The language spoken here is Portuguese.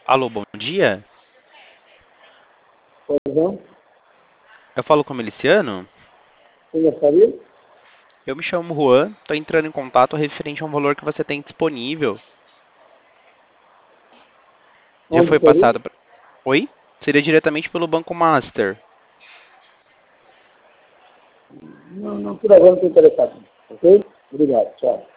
Alô, bom dia. Pois não? Eu falo com o Miliciano. Você gostaria? Eu me chamo Juan, estou entrando em contato referente a um valor que você tem disponível. Já Onde foi seria? passado para... Oi? Seria diretamente pelo Banco Master. Não, por agora não estou interessado. Ok? Obrigado. Tchau.